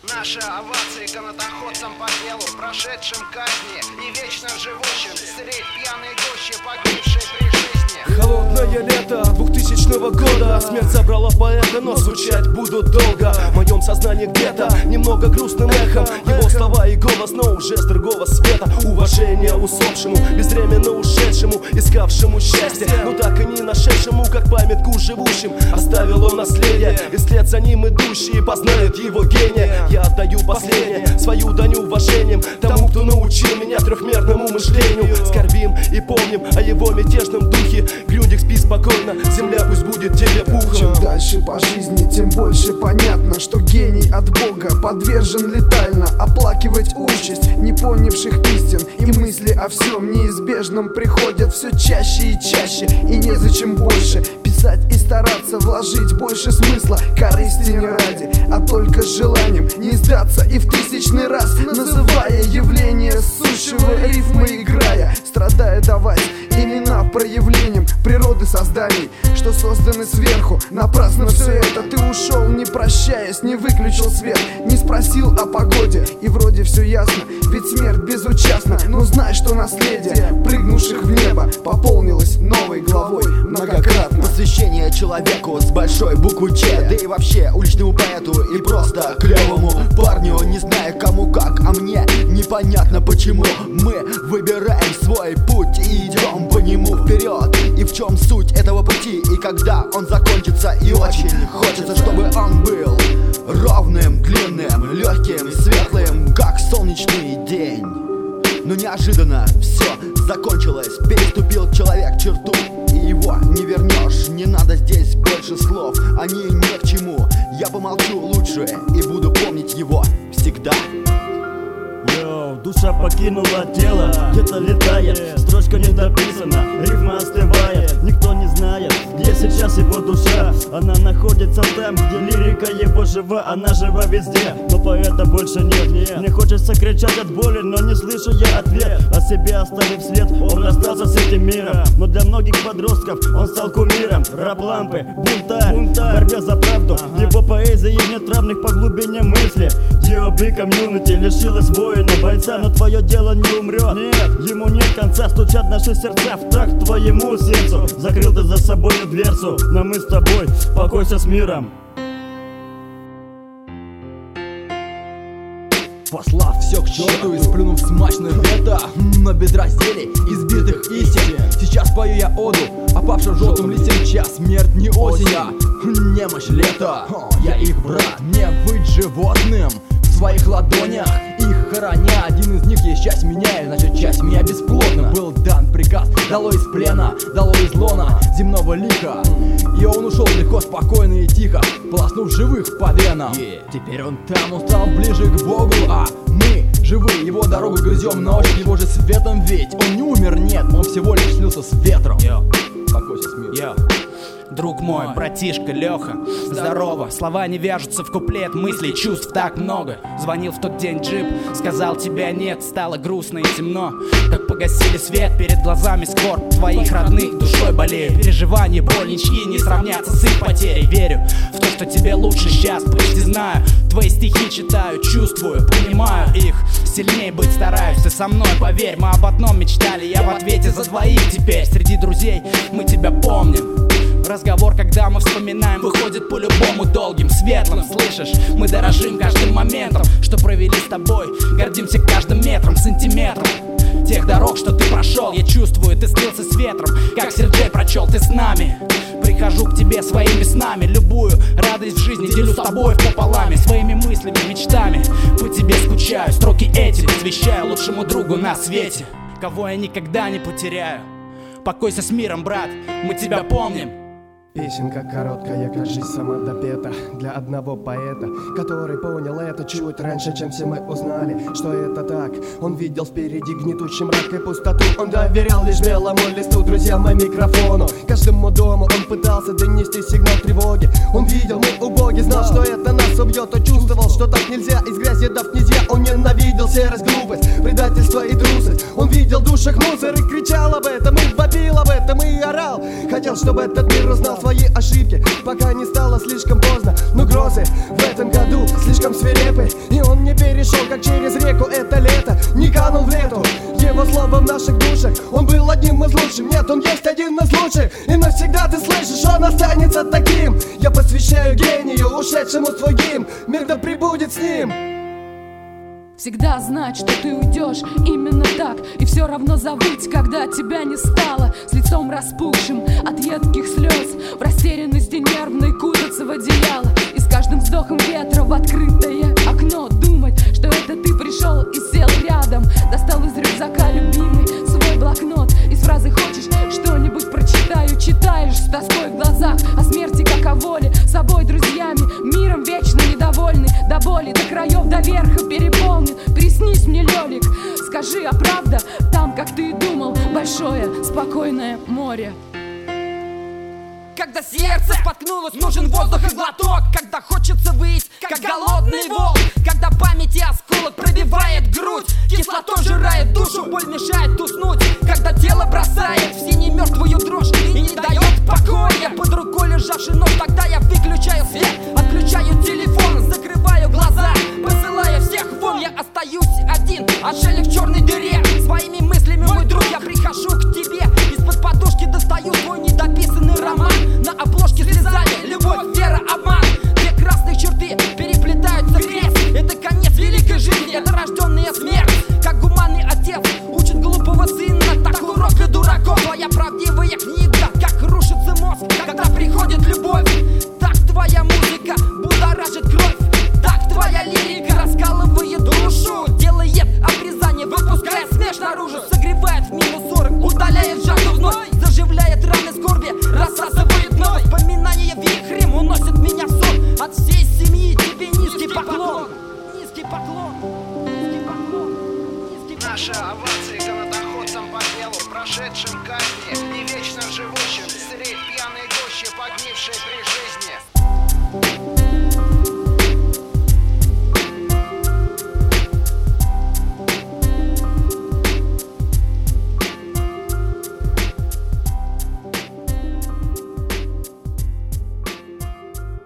Наши овации канатоходцам по делу, прошедшим казни и вечно живущим средь пьяной гущи, погибшей при жизни. Холодное лето 2000 года. Смерть забрала поэта, но звучать будут долго. В моем сознании где-то немного грустным эхом его слова и голос, но уже с другого света. Уважение усопшему, безвременно ушедшему, искавшему счастье, но так и не нашедшему, как памятку живущим. Оставил он наследие, и вслед за ним идущие познают его гения. Я отдаю последнее, свою дань уважением тому, кто научил меня трехмерному мышлению. Скорбим и помним о его мятежном духе. Грюндик, спи спокойно, земля пусть будет тебе пухом. Чем дальше по жизни, тем больше понятно, что гений от Бога подвержен летально оплакивать участь не понявших истин. И мысли о всем неизбежном приходят все чаще и чаще. И незачем больше писать и стараться вложить больше смысла корысти не ради, а только с желанием не сдаться и в 1000-й раз называя явление сущего рифмы играя, страдая давать имена проявлением природы созданий, что созданы сверху. Напрасно все это, ты ушел не прощаясь, не выключил свет, не спросил о погоде. И вроде все ясно, ведь смерть безучастна. Но знай, что наследие прыгнувших в небо пополнилось новой главой многократно. Посвящение человеку с большой буквы Ч, да и вообще уличному поэту и просто клевому парню. Не зная кому как, а мне непонятно почему мы выбираем свой путь и идем по нему вперед. И в чем суть этого пути, и когда он закончится. И очень хочется, чтобы он был ровным, длинным, легким, светлым, как солнечный день. Но неожиданно все закончилось, переступил человек черту, и его не вернешь. Не надо здесь больше слов, они ни к чему. Я помолчу лучше и буду помнить его всегда. Душа покинула тело, где-то летает, строчка не дописана, рифма остывает. Никто не знает, где сейчас его душа. Она находится там, где лирика его жива. Она жива везде, но поэта больше нет. Мне хочется кричать от боли, но не слышу я ответ. О себе оставив след, он расстался с этим миром. Но для многих подростков он стал кумиром. Рап-лампы, бунтарь, в борьбе за правду. Его поэзии нет равных по глубине мысли. D.O.B. комьюнити лишилась воина, бойца, но твое дело не умрет. Нет, ему нет конца, стучат наши сердца в такт твоему сердцу. Закрыл ты за собой дверцу, но мы с тобой, покойся с миром. Послав все к черту и сплюнув смачно лето на безразделе избитых истин. Сейчас пою я оду опавшим желтым листьям. Час смерть не осень, а немощь лета. Я их брат, не быть животным в своих ладонях, их хороня. Один из них есть часть меня, и значит часть меня бесплотна. Был дан приказ, дало из плена, дало из лона земного лика. И он ушел легко, спокойно и тихо, полоснув живых по венам. Теперь он там, он стал ближе к Богу, а мы живые его дорогу грызем ночь его же светом. Ведь он не умер, нет, он всего лишь слился с ветром. Покойся с миром. Друг мой, братишка Леха, здорово. Слова не вяжутся в куплет, мыслей, чувств так много. Звонил в тот день джип, сказал тебя нет. Стало грустно и темно, как погасили свет. Перед глазами скорбь твоих родных, душой болею. Переживания, боль, ничьи не сравнятся с их потерей. Верю в то, что тебе лучше сейчас, почти знаю. Твои стихи читаю, чувствую, понимаю их. Сильнее быть стараюсь, ты со мной, поверь. Мы об одном мечтали, я в ответе за двоих теперь. Среди друзей мы тебя помним. Разговор, когда мы вспоминаем, выходит по-любому долгим, светлым. Слышишь, мы дорожим каждым моментом, что провели с тобой. Гордимся каждым метром, сантиметром тех дорог, что ты прошел. Я чувствую, ты слился с ветром, как Серджей прочел, ты с нами. Прихожу к тебе своими снами, любую радость в жизни делю с тобой пополам. Своими мыслями, мечтами по тебе скучаю. Строки эти посвящаю лучшему другу на свете, кого я никогда не потеряю. Покойся с миром, брат, мы тебя помним. Песенка короткая, как жизнь сама допета. Для одного поэта, который понял это чуть раньше, чем все мы узнали, что это так. Он видел впереди гнетущий мрак и пустоту. Он доверял лишь белому листу, друзьям и микрофону. Каждому дому он пытался донести сигнал тревоги. Он видел, мы убоги, знал, что это нас убьет. Он чувствовал, что так нельзя, из грязи до князья. Он ненавидел серость, глупость, предательство и трусость. Он видел в душах мусор и кричал об этом, и вопил об этом, и орал. Хотел, чтобы этот мир узнал свои ошибки, пока не стало слишком поздно. Но грозы в этом году слишком свирепы, и он не перешел, как через реку это лето. Не канул в лету его слово в наших душах. Он был одним из лучших, нет, он есть один из лучших. И навсегда ты слышишь, он останется таким. Я посвящаю гению, ушедшему в твой гимн. Мир да пребудет с ним. Всегда знать, что ты уйдешь именно так, и все равно забыть, когда тебя не стало. С лицом распухшим от едких слез, в растерянности нервной кутаться в одеяло. И с каждым вздохом ветра в открытое окно думать, что это ты пришел и сел рядом. Достал из рюкзака любимый свой блокнот и с фразы «хочешь что-нибудь прочитаю?» Читаешь с тоской в глазах о смерти как о воле, собой, друзьями, миром вечно недовольный, до боли, до краев, до верха переполнен. Приснись мне, Лёлик, скажи, а правда там, как ты и думал, большое спокойное море? Когда сердце споткнулось, нужен воздух и глоток. Когда хочется выйти, как голодный волк. Когда памяти осколок пробивает грудь, кислотой жирает душу, боль мешает уснуть. Когда тело бросает в синий мертвую дрожь и не дает покоя под рукой лежавший нож, тогда я выключаю свет, отключаю телефон, закрываю глаза, посылая всех вон. Я остаюсь один, отшельник в черной дыре. Своими мыслями, мой друг, я прихожу к тебе. Из-под подушки достаю свой недописанный роман. На обложке слезами любовь, вера, обман. Две красных черты переплетаются крест. Это конец великой жизни, это рожденная смерть. Как гуманный отец учит глупого сына, так урок для дураков. Твоя правдивая книга, как рушится мозг, когда приходит любовь. Так твоя музыка будоражит кровь. Так твоя лирика раскалывает душу, делает обрезание, выпуская смех наружу. Согревает в минус 40, удаляет жажду вновь, заживляет раны скорби, рассасывает вновь. Воспоминания вихрем уносят меня в сон. От всей семьи тебе низкий поклон. Низкий поклон. Низкий поклон. Низкий поклон. Наша овация канатоходцам по делу, прошедшим казни и вечно живущим средь пьяной гущи, погибшей при жизни.